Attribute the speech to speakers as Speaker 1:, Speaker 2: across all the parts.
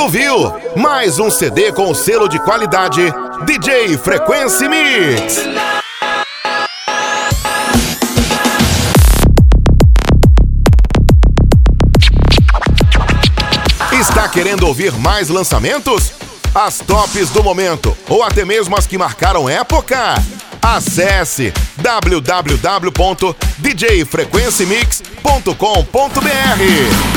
Speaker 1: ouviu mais um CD com selo de qualidade DJ Frequency Mix. Está querendo ouvir mais lançamentos? As tops do momento ou até mesmo as que marcaram época? Acesse www.djfrequencymix.com.br.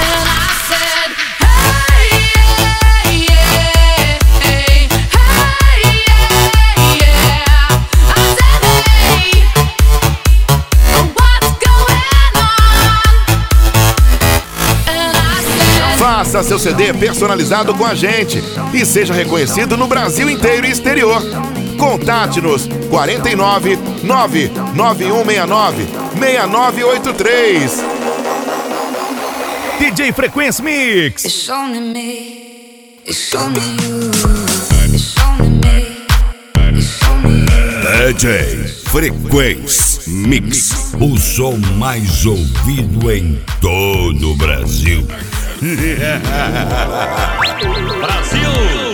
Speaker 1: Faça seu CD personalizado com a gente e seja reconhecido no Brasil inteiro e exterior. Contate-nos 49 99169 6983. DJ Frequency Mix.
Speaker 2: It's only me. It's only you. It's only me. It's only you.
Speaker 3: DJ Frequency Mix, o som mais ouvido em todo o Brasil.
Speaker 4: Brasil!